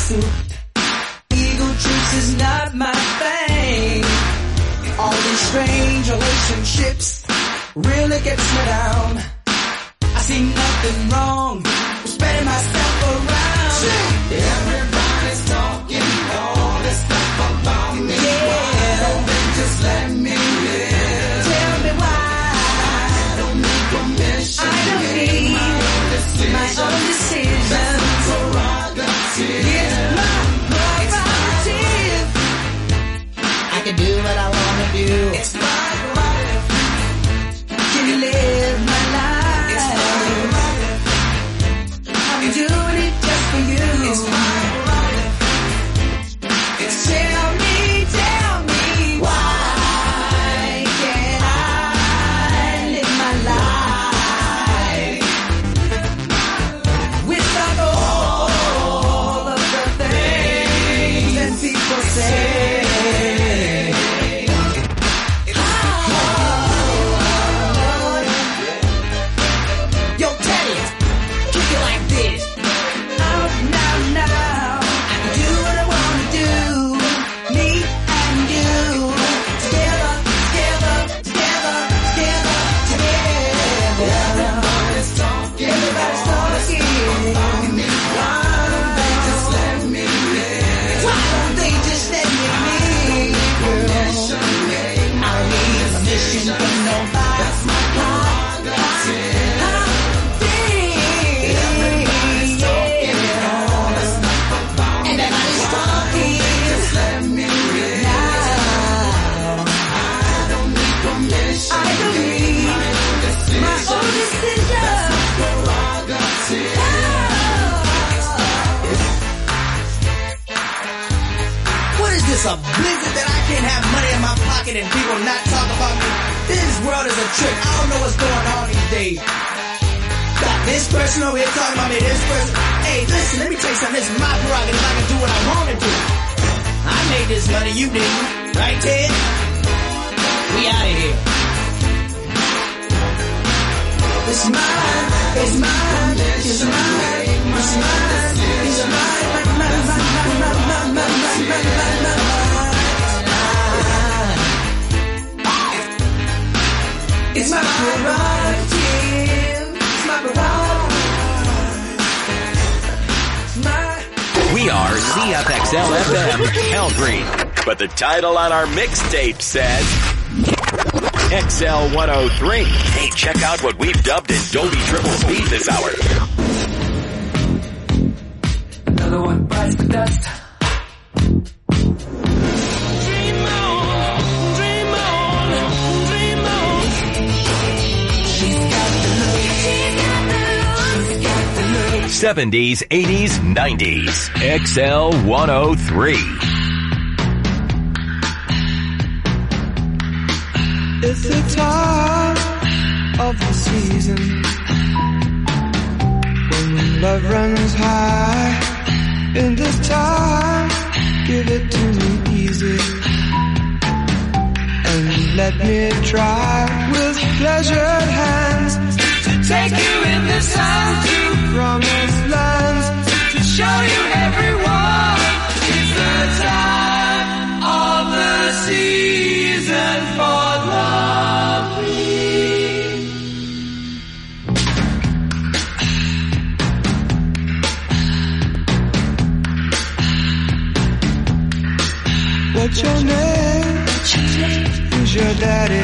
soup. Ego trips is not my thing. All these strange relationships really gets me down. I see nothing wrong with spreading myself around. Everybody's talking all this stuff about me. Yeah. Why don't they just let me live? Tell me why. I don't need permission. I don't need my own decision. That's my prerogative. It's my prerogative. I can do what I want to do. It's my prerogative. Can you live my life? It's my prerogative. I'm doing it just for you. It's my prerogative. Tell me, why can't I live my life without all of the things that people say? Yo, Teddy, kick it like this. Out now, I can do what I wanna do. Me and you, together. Everybody's talking. Why don't they just let me live? Why don't they just let me live, girl? I don't need permission from nobody. That's my prerogative. Everybody's talking all this stuff about me. Everybody's talking. Just let me live. I don't need permission. I don't need my own decision. That's my prerogative. What is this, a blizzard that I can't have money in my pocket and people not talk about me? This world is a trick. I don't know what's going on these days. Got this person over here talking about me, this person. Hey, listen, let me tell you something. This is my prerogative. I can do what I want to do. I made this money, you didn't. Right, Ted? We out of here. It's mine, it's mine, it's mine, it's mine, it's mine, it's my prerogative, it's my prerogative. We are CFXL-FM Calgary, but the title on our mixtape says XL 103. Hey, check out what we've dubbed in Dolby Triple Speed this hour. Another one bites the dust. Dream on, dream on, dream on. She's got the look, she's got the look, she's got the look. 70s, 80s, 90s. XL 103. It's the time of the season when love runs high. In this time, give it to me easy and let me try with pleasured hands to take you in the sun to promised lands, to show you everyone. It's the time of the season for what's your name? Who's your daddy?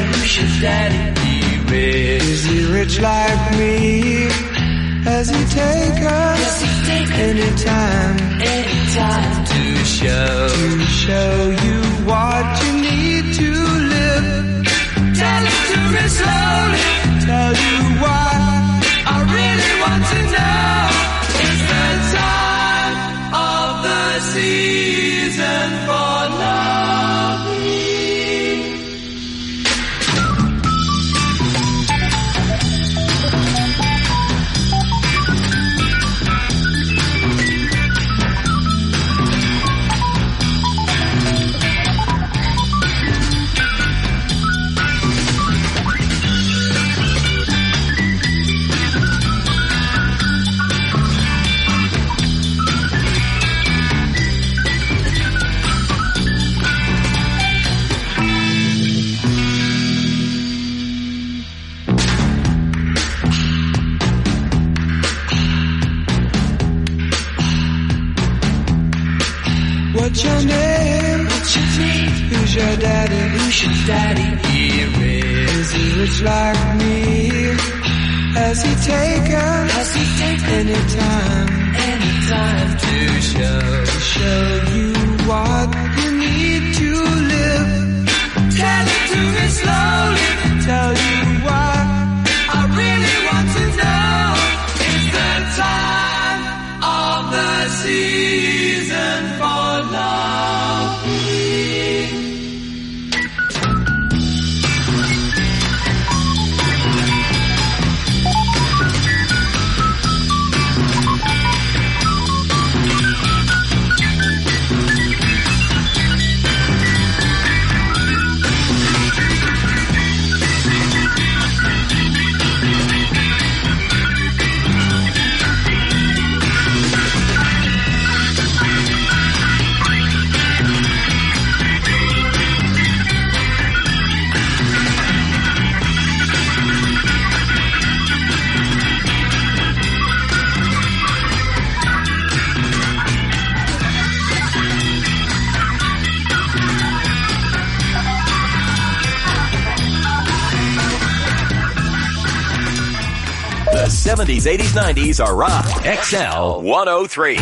Is he rich like me? Has he taken anytime to show you what you need to live? Tell him to me slowly. Tell you why I really want to know. It's the time of the season for What's your name? What's your name? Who's your daddy? Who's your daddy? Here Is he rich like me? Has he taken any time to show you what you need to live? Tell it to me slowly. Tell you what I really want to know. It's the time of the season for loving. The 70s, 80s, 90s are rock. XL 103.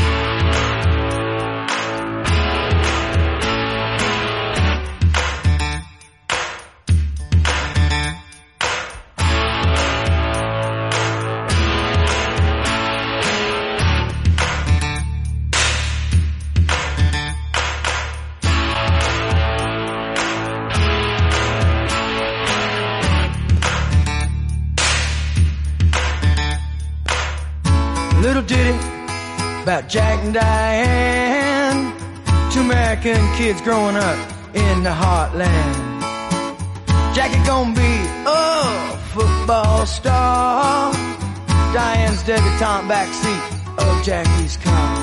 little ditty about Jack and Diane, two American kids growing up in the heartland. Jackie gonna be a football star, Diane's debutante backseat of Jackie's car.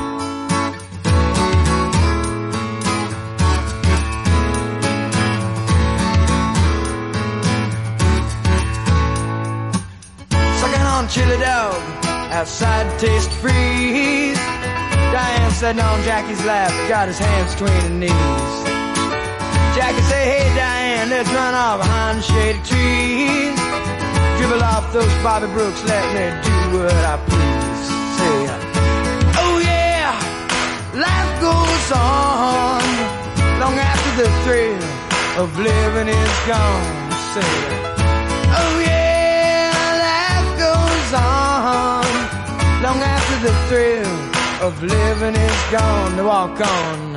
Sucking on chili dog outside Taste Freeze, Diane sitting on Jackie's lap, got his hands between her knees. Jackie say, hey Diane, let's run off behind the shady trees, dribble off those Bobby Brooks, let me do what I please. Say, oh yeah, life goes on long after the thrill of living is gone. Say, oh yeah, life goes on long after the thrill of living is gone. To walk on.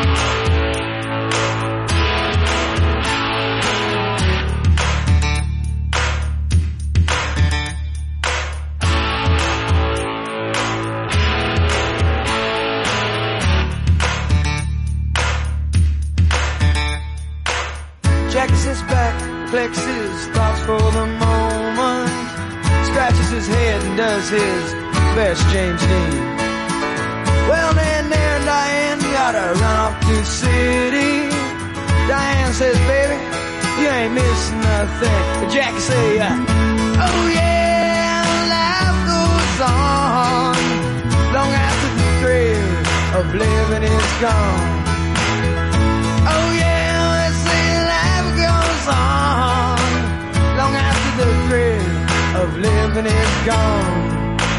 Jackie sits back, flexes thoughts for the moment, scratches his head and does his best James Dean. Well, then there, Diane, gotta run off to the city. Diane says, baby, you ain't missing nothing. But Jackie say, oh yeah, life goes on long after the thrill of living is gone. Oh yeah, they say life goes on long after the thrill of living is gone.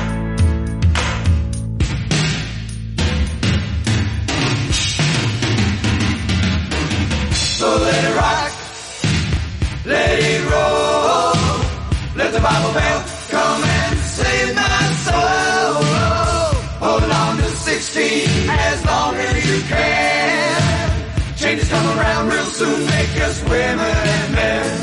So let it rock, let it roll, let the Bible bell come and save my soul. Hold on to 16 as long as you can. Changes come around real soon, make us women and men.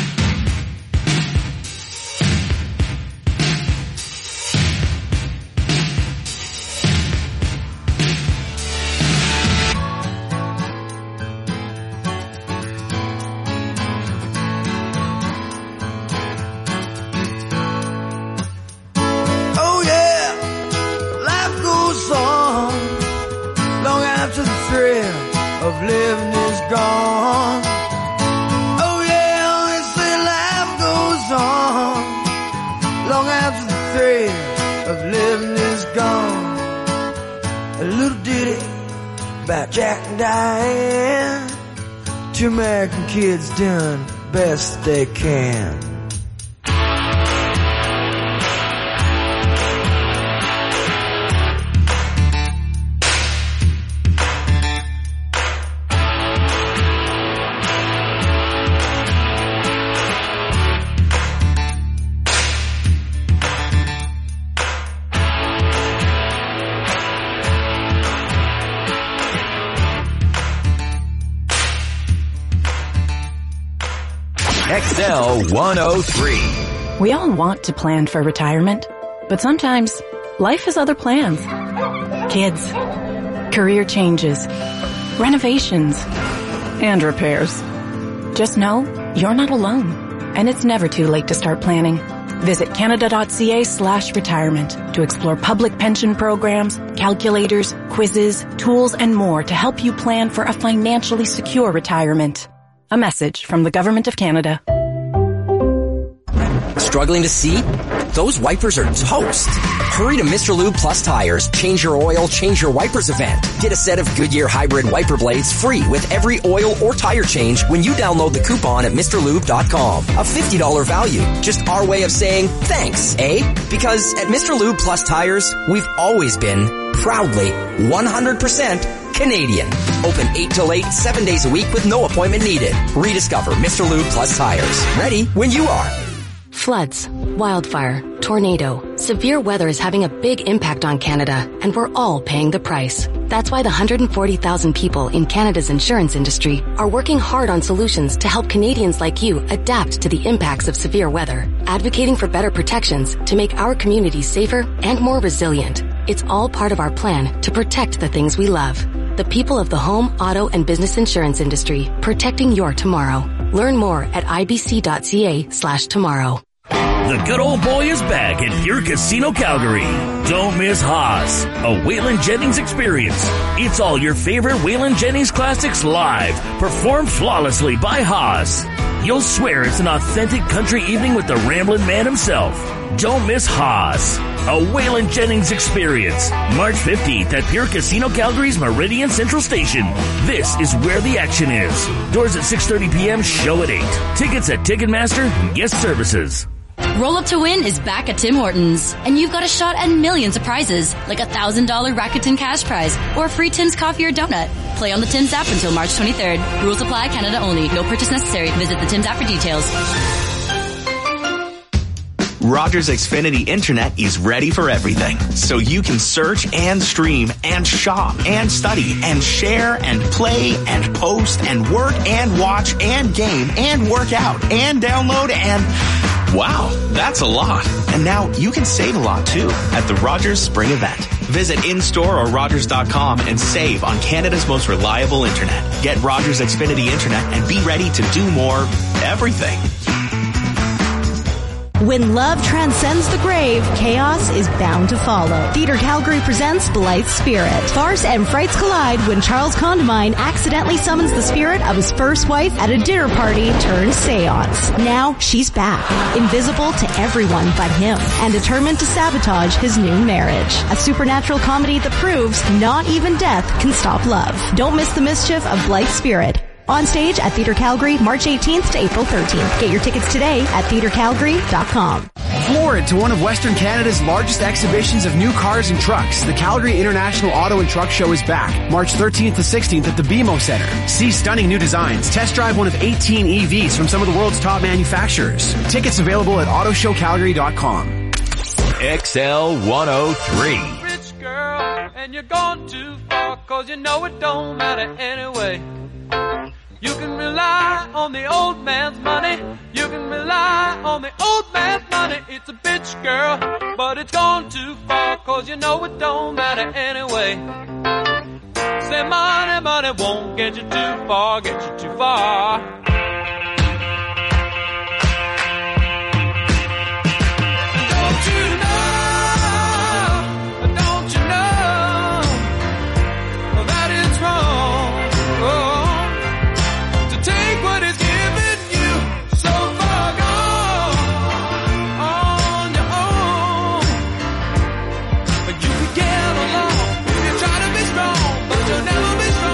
Of living is gone. Oh yeah, they say life goes on long after the thrill of living is gone. A little ditty about Jack and Diane. Two American kids doing best they can. XL 103. We all want to plan for retirement, but sometimes life has other plans. Kids, career changes, renovations, and repairs. Just know you're not alone, and it's never too late to start planning. Visit canada.ca/retirement to explore public pension programs, calculators, quizzes, tools, and more to help you plan for a financially secure retirement. A message from the Government of Canada. Struggling to see? Those wipers are toast. Hurry to Mr. Lube Plus Tires. Change your oil, change your wipers event. Get a set of Goodyear hybrid wiper blades free with every oil or tire change when you download the coupon at MrLube.com. A $50 value. Just our way of saying thanks, eh? Because at Mr. Lube Plus Tires, we've always been proudly 100% Canadian. Open 8 till 8, 7 days a week with no appointment needed. Rediscover Mr. Lube Plus Tires. Ready when you are. Floods, wildfire, tornado, severe weather is having a big impact on Canada, and we're all paying the price. That's why the 140,000 people in Canada's insurance industry are working hard on solutions to help Canadians like you adapt to the impacts of severe weather, advocating for better protections to make our communities safer and more resilient. It's all part of our plan to protect the things we love. The people of the home, auto, and business insurance industry, protecting your tomorrow. Learn more at ibc.ca/tomorrow. The good old boy is back at Pure Casino Calgary. Don't miss Haas, a Waylon Jennings experience. It's all your favorite Waylon Jennings classics live, performed flawlessly by Haas. You'll swear it's an authentic country evening with the Ramblin' Man himself. Don't miss Haas, a Waylon Jennings experience. March 15th at Pure Casino Calgary's Meridian Central Station. This is where the action is. Doors at 6:30 p.m., show at 8. Tickets at Ticketmaster and Guest Services. Roll Up to Win is back at Tim Hortons, and you've got a shot at millions of prizes, like a $1,000 Rakuten cash prize or a free Tim's coffee or donut. Play on the Tim's app until March 23rd. Rules apply, Canada only. No purchase necessary. Visit the Tim's app for details. Rogers Xfinity Internet is ready for everything, so you can search and stream and shop and study and share and play and post and work and watch and game and work out and download and... Wow, that's a lot. And now you can save a lot too at the Rogers Spring Event. Visit in-store or Rogers.com and save on Canada's most reliable internet. Get Rogers Xfinity Internet and be ready to do more everything. When love transcends the grave, chaos is bound to follow. Theatre Calgary presents Blythe Spirit. Farce and frights collide when Charles Condamine accidentally summons the spirit of his first wife at a dinner party turned seance. Now she's back, invisible to everyone but him, and determined to sabotage his new marriage. A supernatural comedy that proves not even death can stop love. Don't miss the mischief of Blythe Spirit. On stage at Theatre Calgary, March 18th to April 13th. Get your tickets today at theatrecalgary.com. Forward to one of Western Canada's largest exhibitions of new cars and trucks. The Calgary International Auto and Truck Show is back, March 13th to 16th at the BMO Center. See stunning new designs. Test drive one of 18 EVs from some of the world's top manufacturers. Tickets available at autoshowcalgary.com. XL 103. Rich girl, and you're gone too far, 'cause you know it don't matter anyway. You can rely on the old man's money. You can rely on the old man's money. It's a bitch, girl, but it's gone too far, 'cause you know it don't matter anyway. Say money, money won't get you too far, get you too far. Don't you know that it's wrong? Oh. Take what is given you, so far gone on your own. But you can get along if you try to be strong, but you'll never be strong.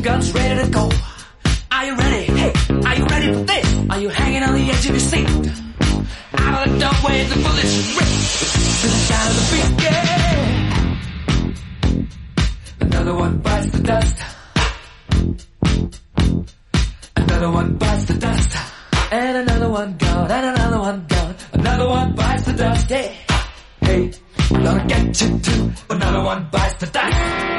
guns ready to go. Are you ready? Hey, are you ready for this? Are you hanging on the edge of your seat? Out of the doorway, the bullets rip to the sound of the beat, yeah. Another one bites the dust. Another one bites the dust. And another one gone, and another one gone. Another one bites the dust, yeah. Hey, I'm gonna get you too. Another one bites the dust.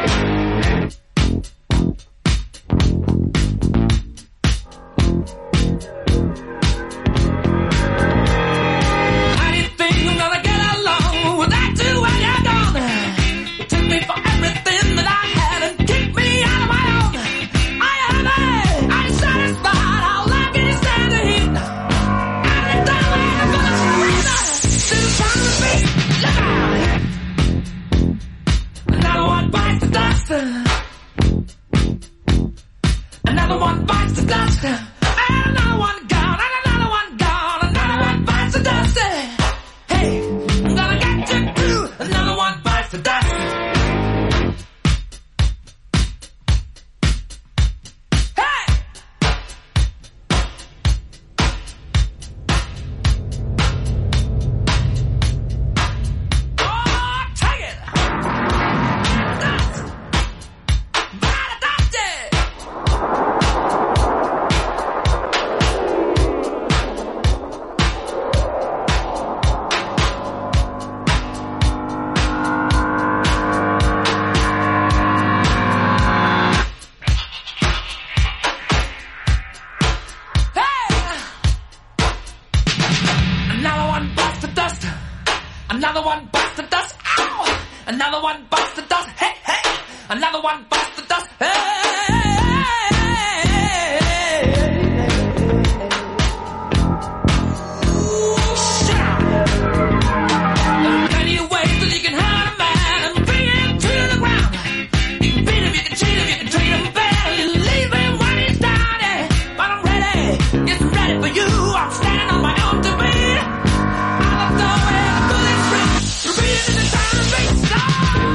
How do you think I'm gonna get along without you when you're gone? You took me for everything that I had and kicked me out of my own. Are you happy? Are you satisfied? How long can you stand the heat? Out of the doorway, the bullets rain to the sound of the beat. Yeah. Another one bites the dust. Another one bites the dust. And another one gone. And another one gone. Another one bites the dust. Hey, I'm gonna get you too. Another one bites the dust. Hey! Oh, take it! Dust! Bite the dust, yeah! Another one bites the dust. Another one bites the dust. Ow! Another one bites the dust. Hey, hey! Another one bites the dust. Hey! Shut up! There are plenty of ways that you can hurt a man and bring him to the ground. You can beat him, you can cheat him, you can treat him bad. You leave him when he's down, yeah. But I'm ready, yes, I'm ready for you. I'm standing on my own to beat. Out of the way, the bullets rip. Repeat it in the sound of the beat. Oh,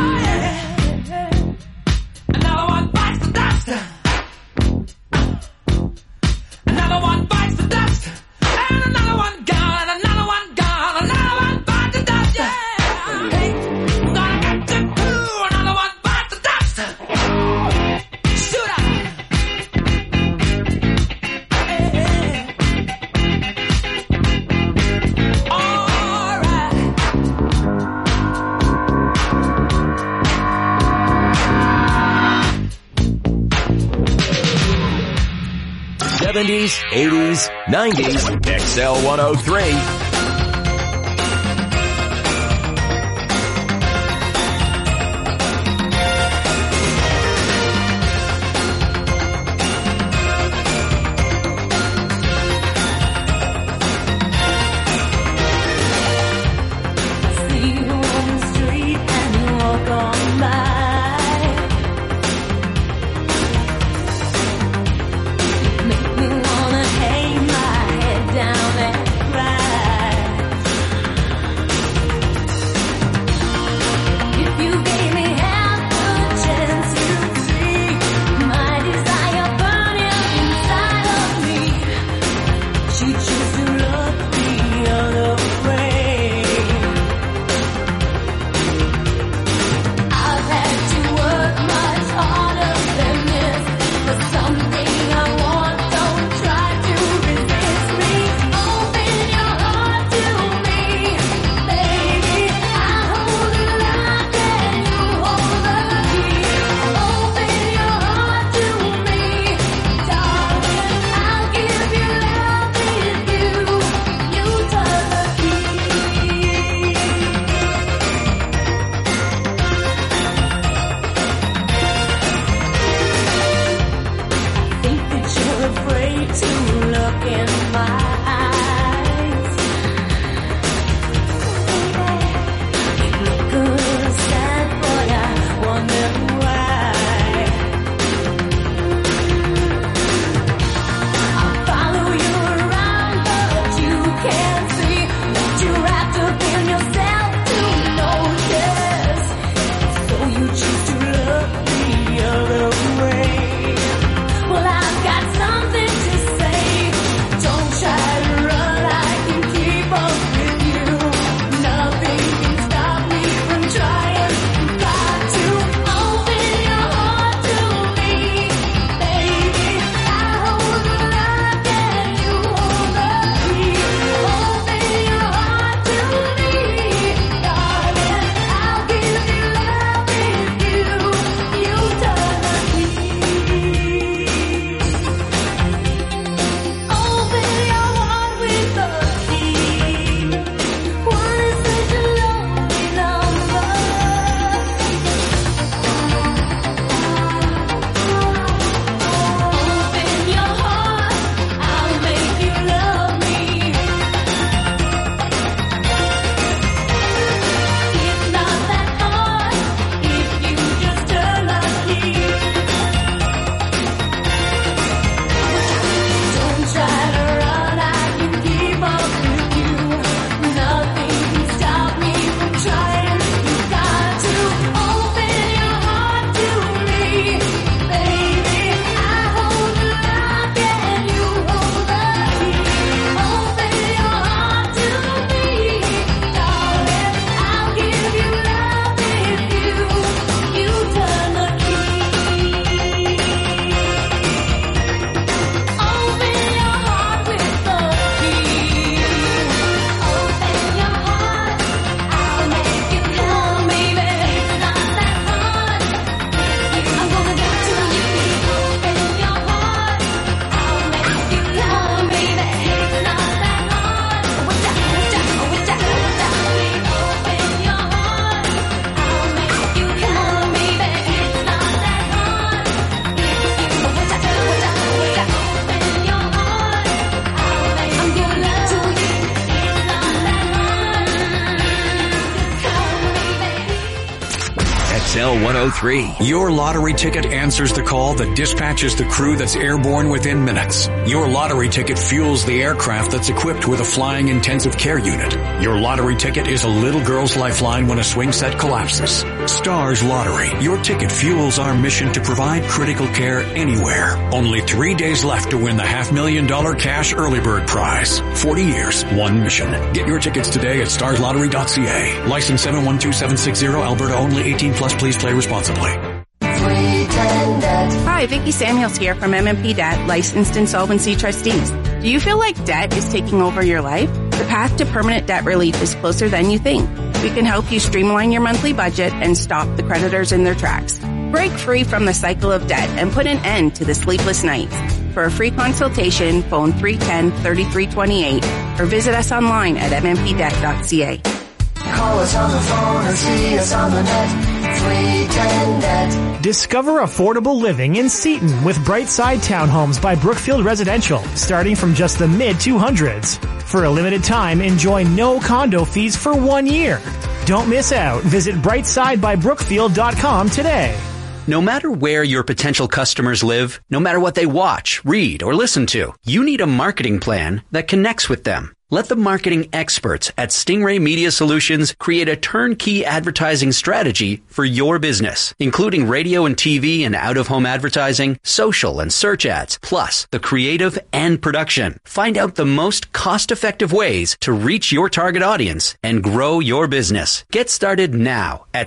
yeah. Another one bites the dust. Another one bites the dust. And another one gone. And another one gone. Another one bites the dust. Yeah. Hey, I'm gonna get you too. Another one bites the dust. Shoot out. All right. 70s, 80s, 90s, XL 103. See you on the street and you walk on by. Make me wanna hang my head down and cry. If you gave me half a chance, you'd see my desire burning inside of me. She chose to look the other way. I've had to work much harder than this for something I want. Don't try to resist me. Open your heart to me, baby. I hold the lock and you hold the key. Open your heart to me, darling. I'll give you love if you turn the key. Think that you're afraid to look in my eyes. You look good, sad boy, I wonder why. I'll follow you around, but you can't see that you're wrapped up in yourself to notice. So you choose to look the other way. 103. Your lottery ticket answers the call that dispatches the crew that's airborne within minutes. Your lottery ticket fuels the aircraft that's equipped with a flying intensive care unit. Your lottery ticket is a little girl's lifeline when a swing set collapses. Stars Lottery. Your ticket fuels our mission to provide critical care anywhere. Only 3 days left to win the $500,000 cash early bird prize. 40 years, one mission. Get your tickets today at starslottery.ca. License 712760, Alberta only, 18 plus. Please play responsibly. Hi, Vicki Samuels here from MMP Debt, licensed insolvency trustees. Do you feel like debt is taking over your life? The path to permanent debt relief is closer than you think. We can help you streamline your monthly budget and stop the creditors in their tracks. Break free from the cycle of debt and put an end to the sleepless nights. For a free consultation, phone 310-3328 or visit us online at mmpdebt.ca. Call us on the phone or see us on the net. 310-NET. Discover affordable living in Seaton with Brightside Townhomes by Brookfield Residential, starting from just the mid-200s. For a limited time, enjoy no condo fees for 1 year. Don't miss out. Visit brightsidebybrookfield.com today. No matter where your potential customers live, no matter what they watch, read, or listen to, you need a marketing plan that connects with them. Let the marketing experts at Stingray Media Solutions create a turnkey advertising strategy for your business, including radio and TV and out-of-home advertising, social and search ads, plus the creative and production. Find out the most cost-effective ways to reach your target audience and grow your business. Get started now at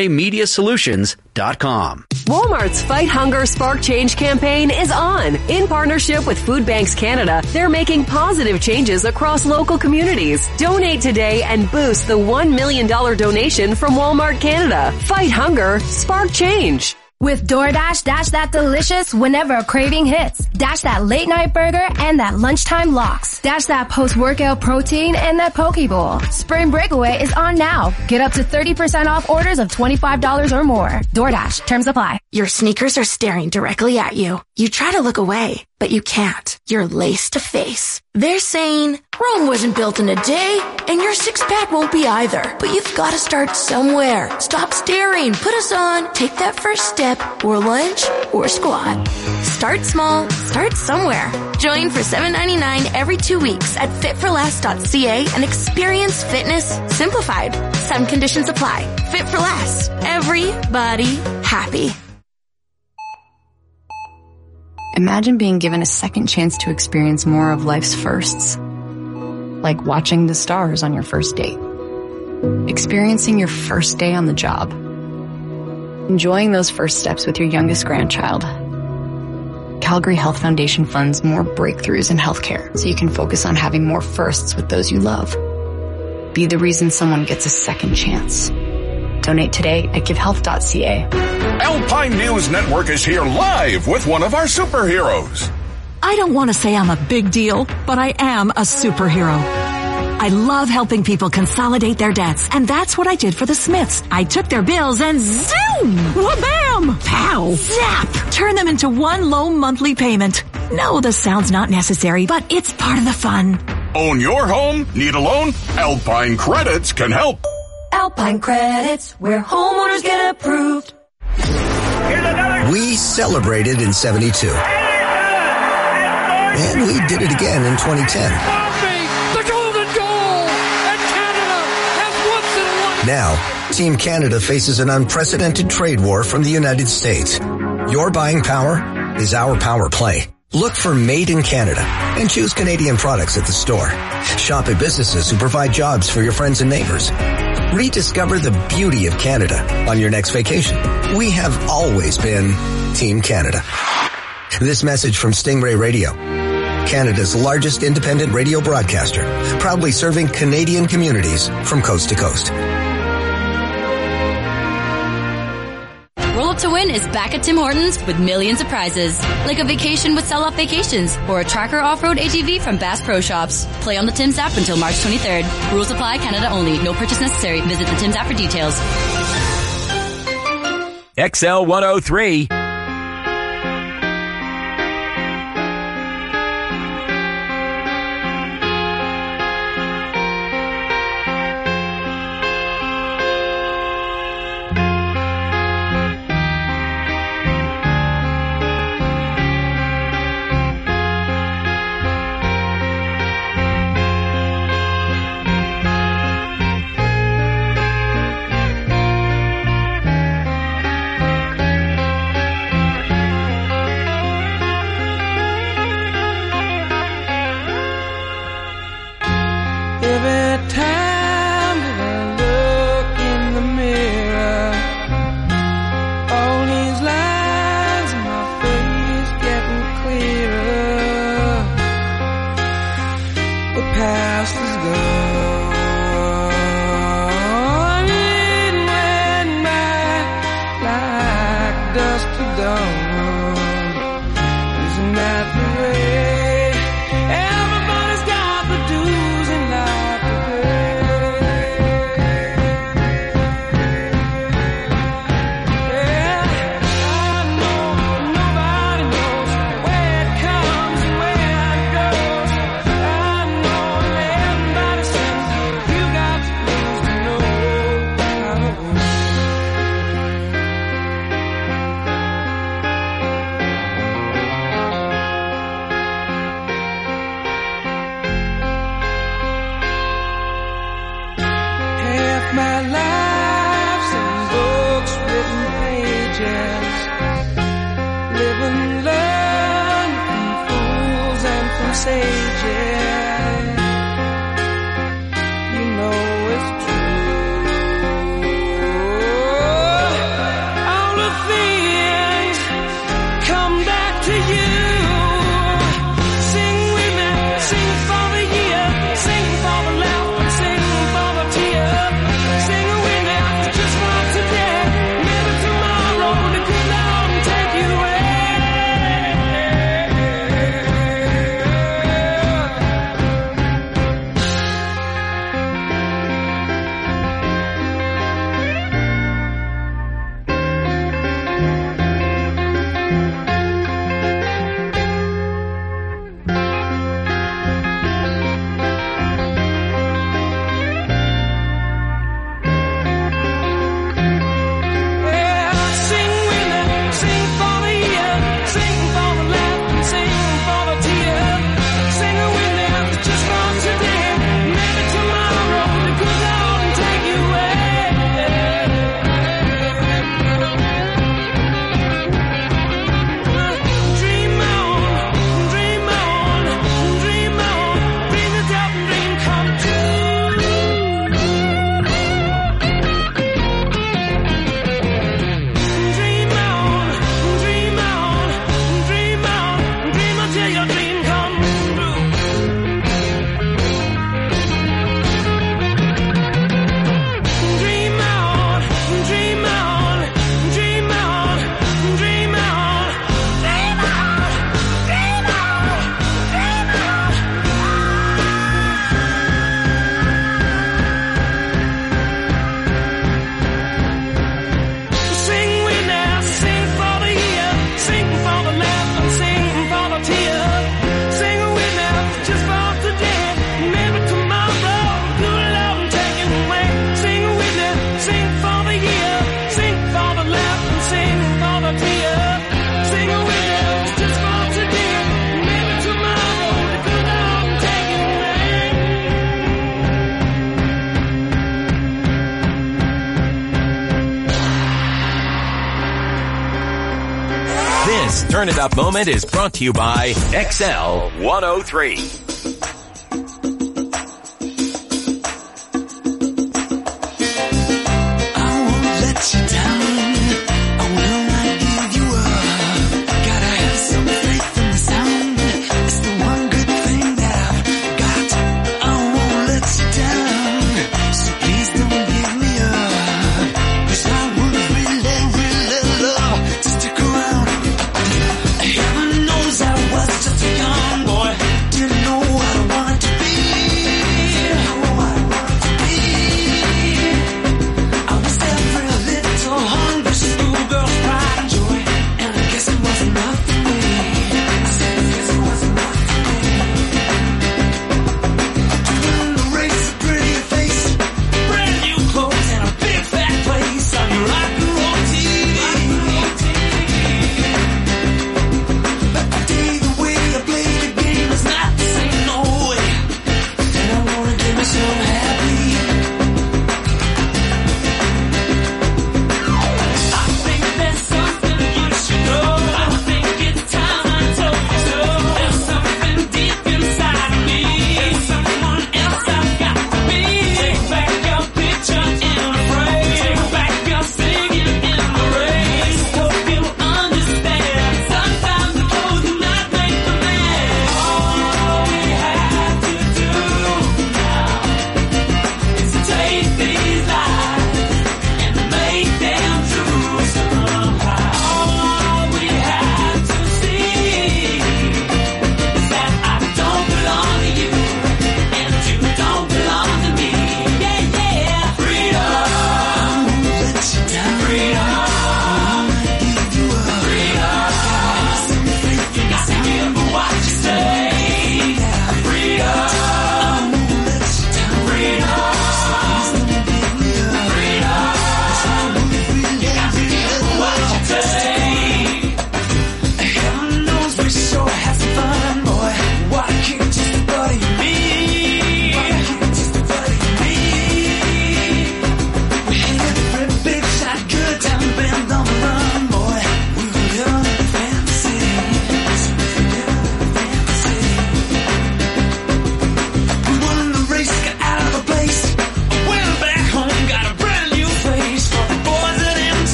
StingrayMediaSolutions.com. Walmart's Fight Hunger Spark Change campaign is on. In partnership with Food Banks Canada, they're making positive changes across local communities. Donate today and boost the $1 million donation from Walmart Canada. Fight hunger, spark change. With DoorDash, dash that delicious whenever a craving hits. Dash that late night burger and that lunchtime lox. Dash that post-workout protein and that poke bowl. Spring Breakaway is on now. Get up to 30% off orders of $25 or more. DoorDash, terms apply. Your sneakers are staring directly at you. You try to look away, but you can't. You're lace to face. They're saying, Rome wasn't built in a day, and your six-pack won't be either. But you've got to start somewhere. Stop staring. Put us on. Take that first step, or lunge, or squat. Start small. Start somewhere. Join for $7.99 every 2 weeks at fitforless.ca and experience fitness simplified. Some conditions apply. Fit for Less. Everybody happy. Imagine being given a second chance to experience more of life's firsts. Like watching the stars on your first date. Experiencing your first day on the job. Enjoying those first steps with your youngest grandchild. Calgary Health Foundation funds more breakthroughs in healthcare so you can focus on having more firsts with those you love. Be the reason someone gets a second chance. Donate today at givehealth.ca. Alpine News Network is here live with one of our superheroes. I don't want to say I'm a big deal, but I am a superhero. I love helping people consolidate their debts, and that's what I did for the Smiths. I took their bills and zoom! Wha-bam! Pow! Zap! Turn them into one low monthly payment. No, the sound's not necessary, but it's part of the fun. Own your home? Need a loan? Alpine Credits can help. Alpine Credits, where homeowners get approved. We celebrated in 72. And we did it again in 2010. The golden goal! And Canada has once and Now, Team Canada faces an unprecedented trade war from the United States. Your buying power is our power play. Look for Made in Canada and choose Canadian products at the store. Shop at businesses who provide jobs for your friends and neighbors. Rediscover the beauty of Canada on your next vacation. We have always been Team Canada. This message from Stingray Radio, Canada's largest independent radio broadcaster, proudly serving Canadian communities from coast to coast. Roll Up to Win is back at Tim Hortons with millions of prizes, like a vacation with Sell Off Vacations or a Tracker Off-Road ATV from Bass Pro Shops. Play on the Tim's app until March 23rd. Rules apply, Canada only. No purchase necessary. Visit the Tim's app for details. XL 103. past is gone. It went by like dusk to dawn. Isn't that the way everybody's got the dues in life today? Yeah, I know nobody knows where it comes and where it goes. I know that everybody says you got the blues to know how to go. Half my life's in books, written pages. Live and learn from fools and from sages. You know it's true. All the things come back to you. Sing with me, sing for the year, sing for the laugh and sing for the tear. Sing with me, just for today. Maybe tomorrow the good Lord will take you away. Yeah, sing with me, sing for the year, sing for the laugh and sing for the tear. Sing with me, just for today. Maybe tomorrow the good Lord will take you away. Dream on, dream on, dream on, dream it up and dream come true. Dream on, dream on, dream on, dream until your dream comes true. Dream on, dream on, dream on, dream on, dream on, dream on, dream on. Sing with me, sing for the year, sing for the laugh and sing for the tear. Sing with me, just for today. Maybe tomorrow, good Lord will take you away. Sing with me, sing for the year, sing for the laugh and sing for the tear. Sing with me, just for today. Maybe tomorrow, the good Lord will take you away. This Turn It Up moment is brought to you by XL 103. I won't let you down. I will not give you up. Gotta have some faith in the sound. It's the one good thing that I've got. I won't let you down. So please don't give me up. 'Cause I would really, really love to stick around. Heaven knows I was just a young boy. Didn't know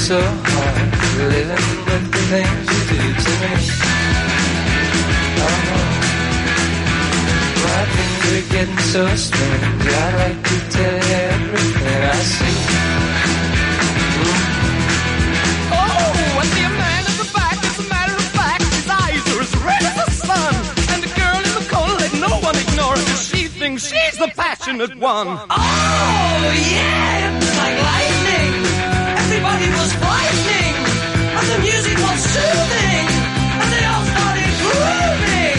so hard, living with the things you do to me. Why things are getting so strange, I'd like to tell you everything I see. Oh, I see a man in the back, as a matter of fact, his eyes are as red as the sun. And the girl in the corner, let no one ignore her, 'cause she thinks she's the passionate one. Oh, yeah, it was like lightning. Everybody was frightening, and the music was soothing, and they all started grooving.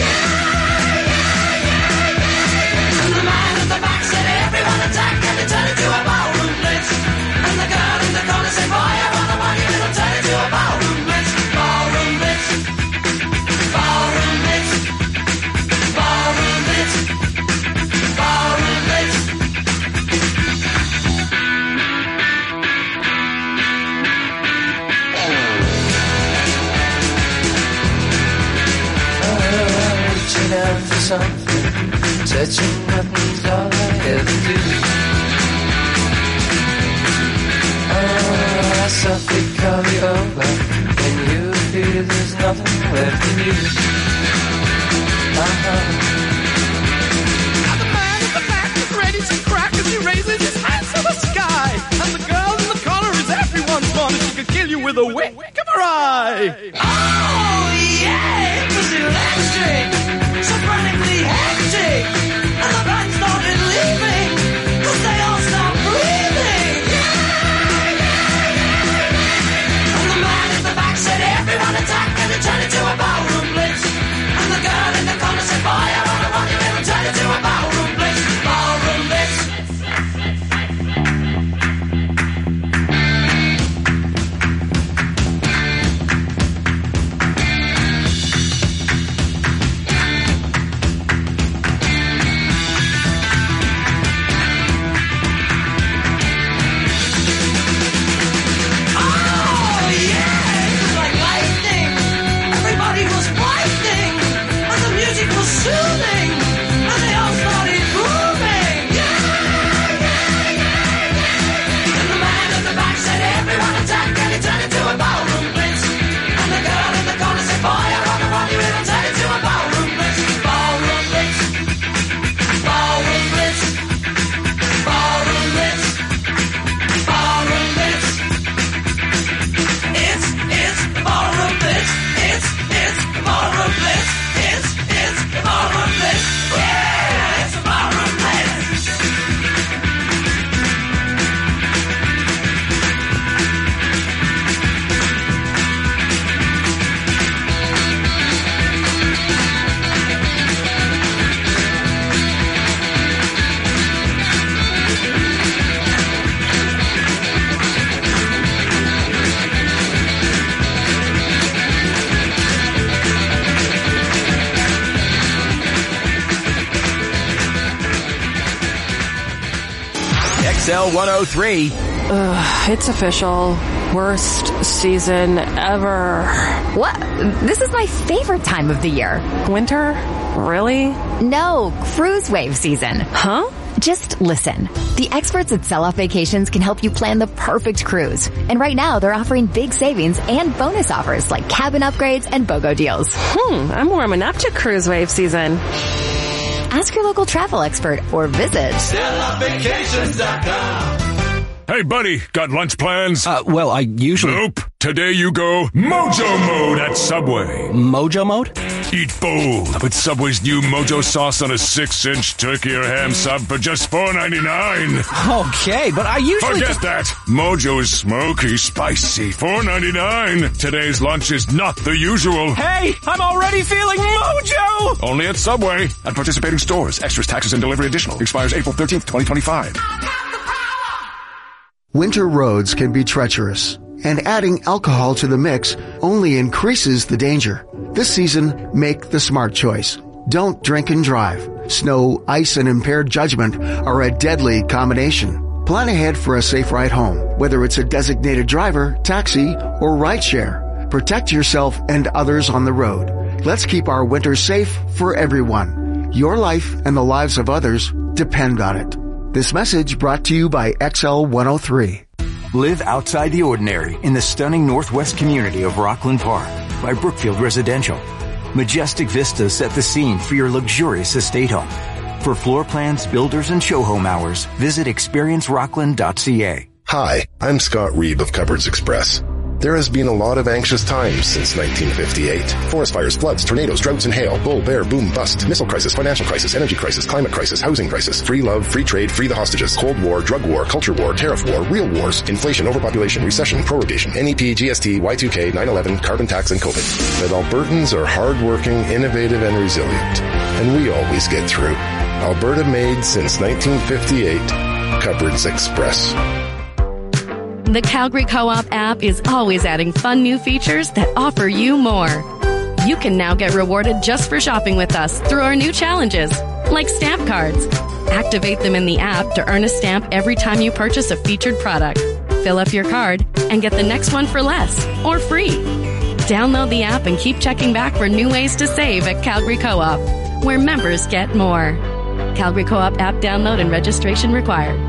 And the man at the back said, everyone attack, and they turned into a ballroom blitz. And the girl in the corner said, boy, I want the money, it'll turn into a ballroom blitz. Ballroom blitz. Ballroom blitz. Ballroom blitz. Ballroom blitz. Reaching out for something, touching buttons, all I ever do. Oh, I softly call you over, when you feel there's nothing left in you. And the man at the back is ready to crack as he raises his hands to the sky. And the girl in the corner is everyone's fun, and she could kill you with a wink of her eye. Oh, yeah, it was electric, so frantically hectic, and the band started leaving, 'cause they all stopped breathing. And the man at the back said, everyone attack, and it turned into a ballroom blitz. And the girl in the corner said, boy, I want to rock you, it'll turn into a ballroom blitz. Ballroom blitz. XL 103. It's official. Worst season ever. What? This is my favorite time of the year. Winter? Really? No, cruise wave season. Huh? Just listen. The experts at Sell Off Vacations can help you plan the perfect cruise. And right now they're offering big savings and bonus offers like cabin upgrades and BOGO deals. I'm warming up to cruise wave season. Ask your local travel expert or visit selloffvacations.com. Hey, buddy, got lunch plans? Well, I usually... Nope. Today you go Mojo Mode at Subway. Mojo Mode? Eat bold with Subway's new Mojo sauce on a 6-inch turkey or ham sub for just $4.99. Okay, but I usually... Forget that. Mojo's smoky, spicy, $4.99. Today's lunch is not the usual. Hey, I'm already feeling Mojo! Only at Subway. At participating stores. Extras, taxes, and delivery additional. Expires April 13th, 2025. Winter roads can be treacherous, and adding alcohol to the mix only increases the danger. This season, make the smart choice. Don't drink and drive. Snow, ice, and impaired judgment are a deadly combination. Plan ahead for a safe ride home, whether it's a designated driver, taxi, or rideshare. Protect yourself and others on the road. Let's keep our winter safe for everyone. Your life and the lives of others depend on it. This message brought to you by XL 103. Live outside the ordinary in the stunning northwest community of Rockland Park by Brookfield Residential. Majestic vistas set the scene for your luxurious estate home. For floor plans, builders, and show home hours, visit experiencerockland.ca. Hi, I'm Scott Reeb of Cupboards Express. There has been a lot of anxious times since 1958. Forest fires, floods, tornadoes, droughts and hail, bull, bear, boom, bust, missile crisis, financial crisis, energy crisis, climate crisis, housing crisis, free love, free trade, free the hostages, Cold War, drug war, culture war, tariff war, real wars, inflation, overpopulation, recession, prorogation, NEP, GST, Y2K, 9/11, carbon tax, and COVID. But Albertans are hardworking, innovative, and resilient. And we always get through. Alberta made since 1958. Cupboards Express. The Calgary Co-op app is always adding fun new features that offer you more. You can now get rewarded just for shopping with us through our new challenges, like stamp cards. Activate them in the app to earn a stamp every time you purchase a featured product. Fill up your card and get the next one for less or free. Download the app and keep checking back for new ways to save at Calgary Co-op, where members get more. Calgary Co-op app download and registration required.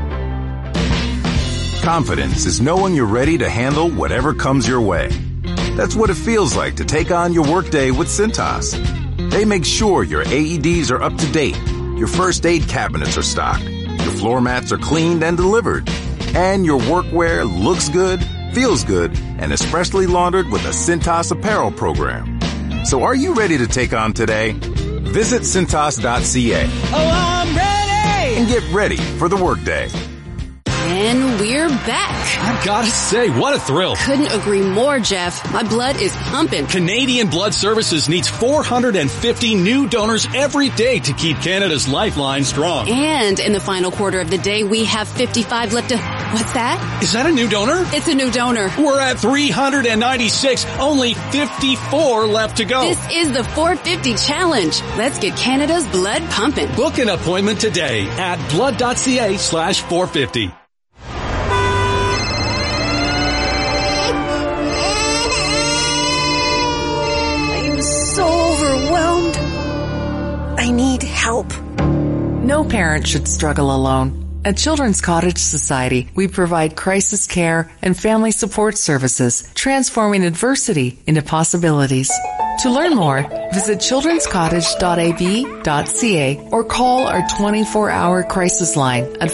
Confidence is knowing you're ready to handle whatever comes your way. That's what it feels like to take on your workday with Cintas. They make sure your AEDs are up to date, your first aid cabinets are stocked, your floor mats are cleaned and delivered, and your workwear looks good, feels good, and is freshly laundered with a Cintas apparel program. So are you ready to take on today? Visit Cintas.ca. Oh, I'm ready! And get ready for the workday. And we're back. I've got to say, what a thrill. Couldn't agree more, Jeff. My blood is pumping. Canadian Blood Services needs 450 new donors every day to keep Canada's lifeline strong. And in the final quarter of the day, we have 55 left to... What's that? Is that a new donor? It's a new donor. We're at 396. Only 54 left to go. This is the 450 challenge. Let's get Canada's blood pumping. Book an appointment today at blood.ca/450. I need help. No parent should struggle alone. At Children's Cottage Society, we provide crisis care and family support services, transforming adversity into possibilities. To learn more, visit childrenscottage.ab.ca or call our 24-hour crisis line at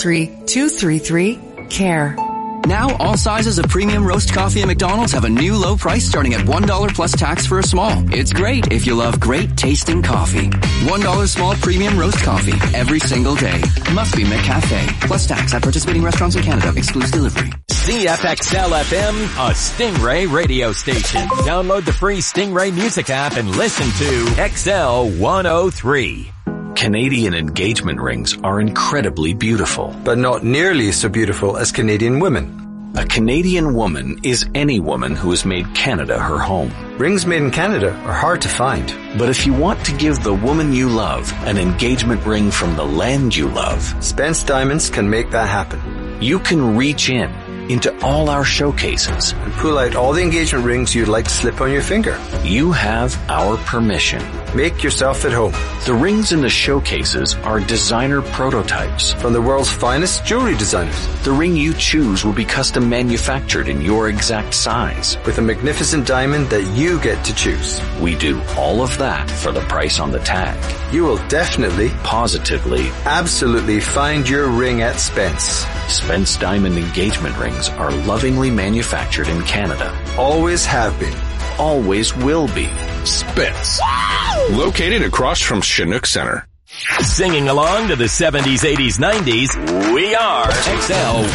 403-233-CARE. Now, all sizes of premium roast coffee at McDonald's have a new low price starting at $1 plus tax for a small. It's great if you love great tasting coffee. $1 small premium roast coffee every single day. Must be McCafe. Plus tax at participating restaurants in Canada. Excludes delivery. CFXL FM, a Stingray radio station. Download the free Stingray music app and listen to XL 103. Canadian engagement rings are incredibly beautiful. But not nearly so beautiful as Canadian women. A Canadian woman is any woman who has made Canada her home. Rings made in Canada are hard to find. But if you want to give the woman you love an engagement ring from the land you love, Spence Diamonds can make that happen. You can reach into all our showcases and pull out all the engagement rings you'd like to slip on your finger. You have our permission. Make yourself at home. The rings in the showcases are designer prototypes from the world's finest jewelry designers. The ring you choose will be custom manufactured in your exact size with a magnificent diamond that you get to choose. We do all of that for the price on the tag. You will definitely, positively, absolutely find your ring at Spence. Spence Diamond engagement rings are lovingly manufactured in Canada. Always have been. Always will be. Spence. Located across from Chinook Center. Singing along to the 70s, 80s, 90s, we are XL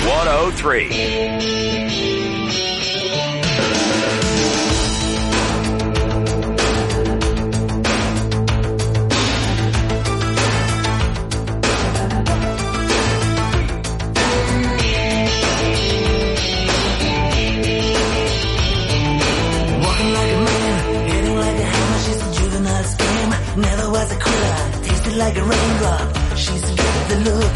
103. Never was a quitter, tasted like a raindrop. She's got the look.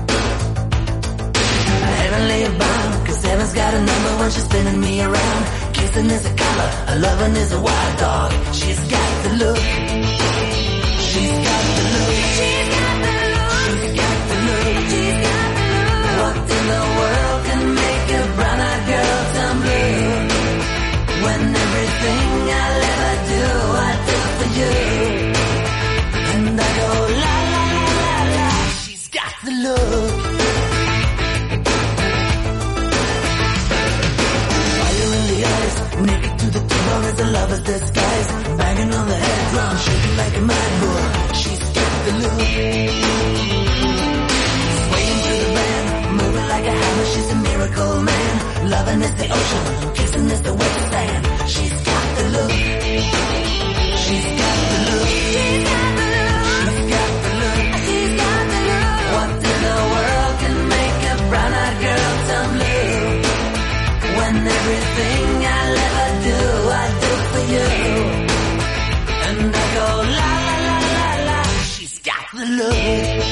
Heavenly bound, cause heaven's got a number when she's spinning me around. Kissing is a color, a loving is a wild dog. She's got the look. She's got the look. She's got the look. She's got the look. She's got the look. What in the world can make her bright? the skies, banging on the head drum, shaking like a mad bull. She's got the look. Swaying through the band, moving like a hammer, she's a miracle man. Loving is the ocean, kissing is the wet sand. She's got the look. She's got the look. She's got the look. She's got the look. She's got the look. What in the world can make a brown-eyed girl turn blue? When everything I'll ever do, I do for you. And I go la la la la la. She's got the look.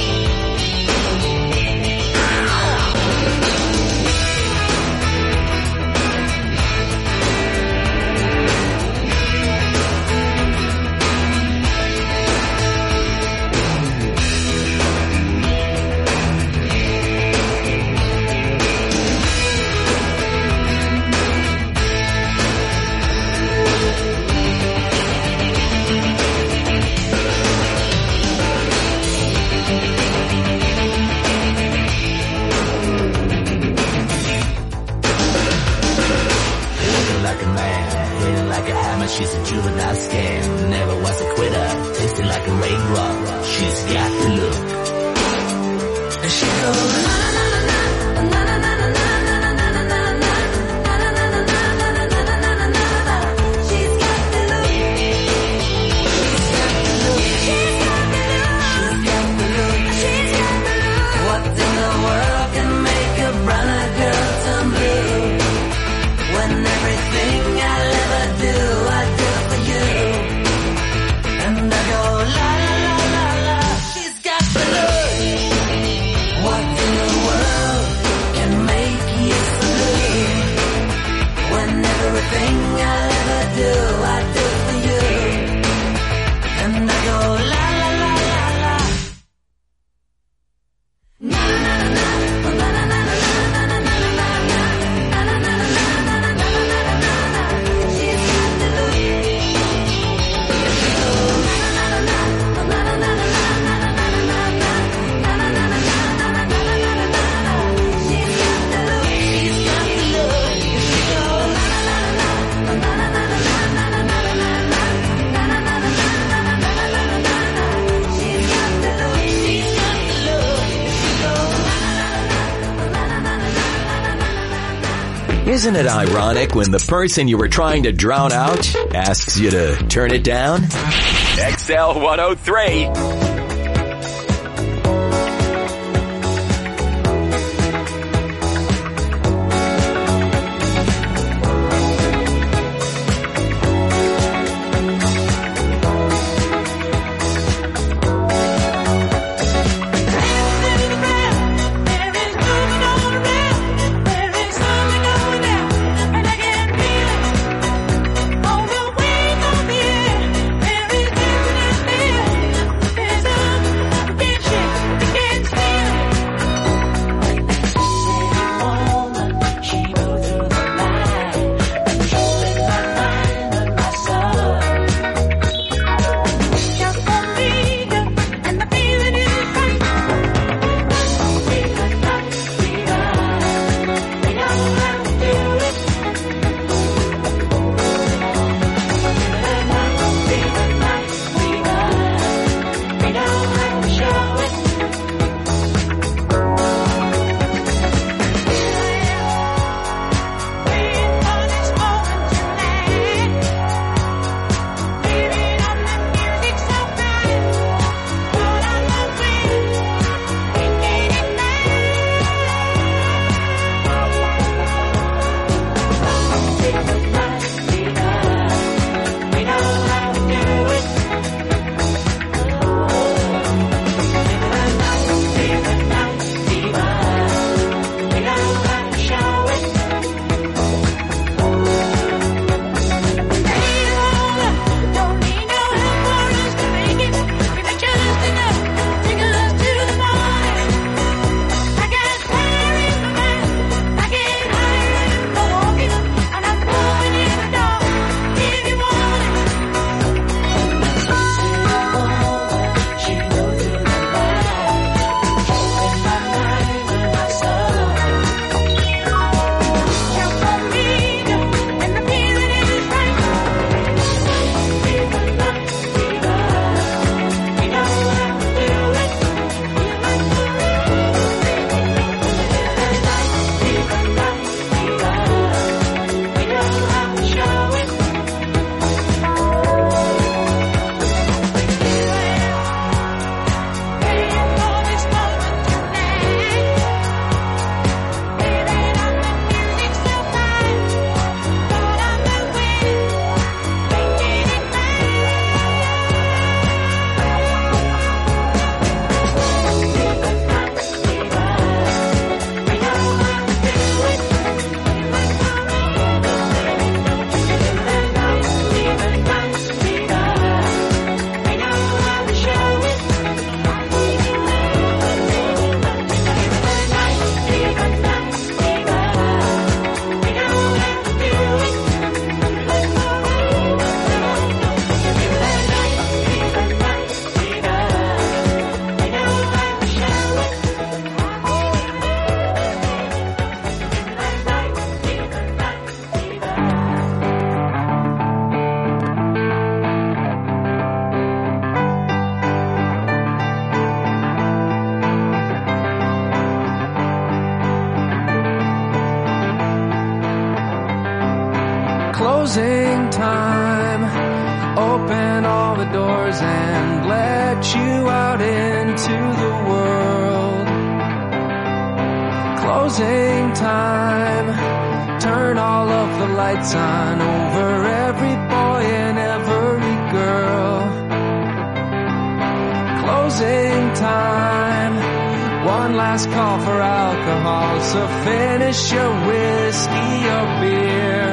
She's a juvenile scam, never was a quitter, tasting like a raindrop. She's got the look. And she goes na na na na na na na na na na na na na. She's got the look. She's got the look. She's got the look. What in the world can make a brown-eyed girl turn blue? When everything I'll ever do, I do for you. And I go la la la la la. She's got the look. What in the world can make you so blue? When everything I'll ever do, I do for you. And I go la la la la la. Na na na na na na na na na na na na na. Isn't it ironic when the person you were trying to drown out asks you to turn it down? XL 103. There's into the world. Closing time. Turn all of the lights on over every boy and every girl. Closing time. One last call for alcohol, so finish your whiskey or beer.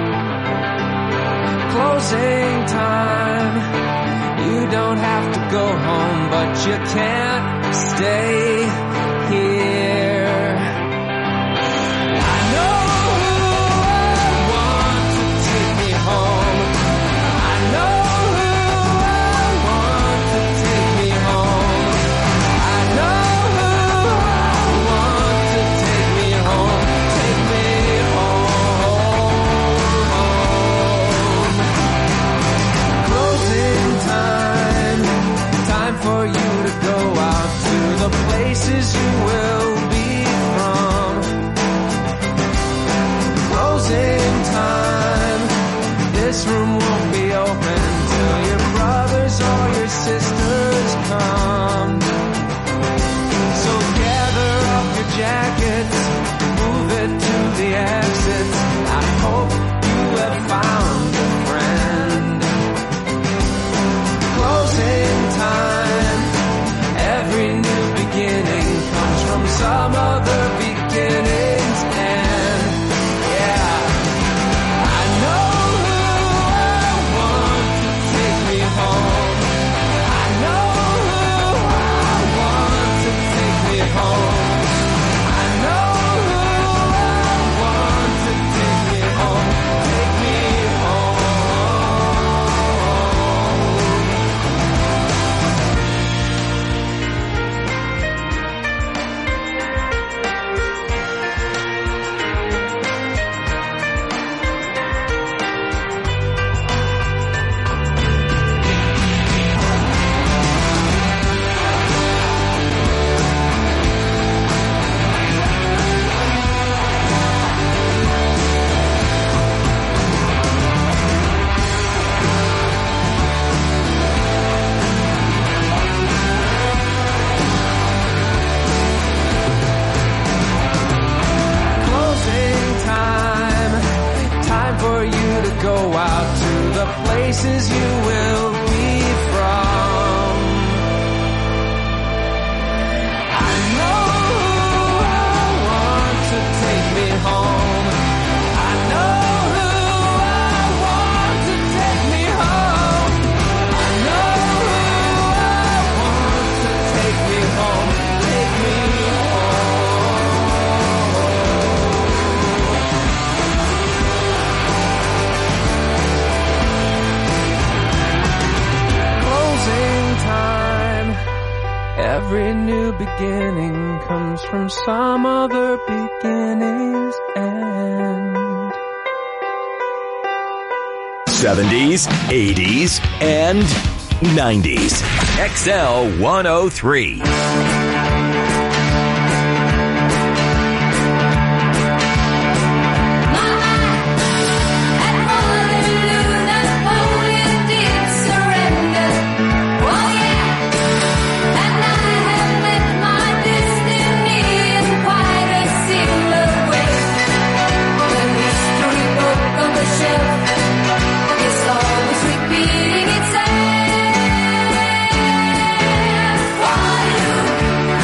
Closing time. You don't have to go home, but you can't stay here. I know who I want to take me home. I know who I want to take me home. I know who I want to take me home. Take me home. Closing time. Time for you to go out to the places you will be from. Closing time. This room won't be open till your brothers or your sisters come. So gather up your jackets, move it to the exits. I hope you have found a friend. Closing time. Every new beginning comes from some other beginning's end. Yeah. I know who I want to take me home. I know who I want to take me home. I know who I want to take me home. Take me home. Closing time. Time for you to go out to the places you will be from. I know who I want to take me home. I know who I want to take me home. I know who I want to take me home. Take me closing time. Every new beginning comes from some other beginning's end. 70s, 80s, and 90s. XL 103. Repeating itself.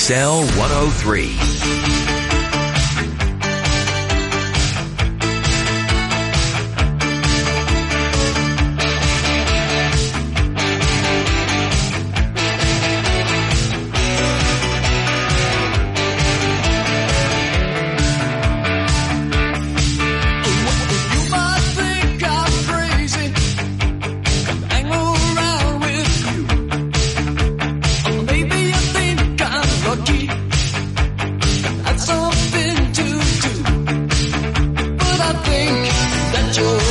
XL 103. You're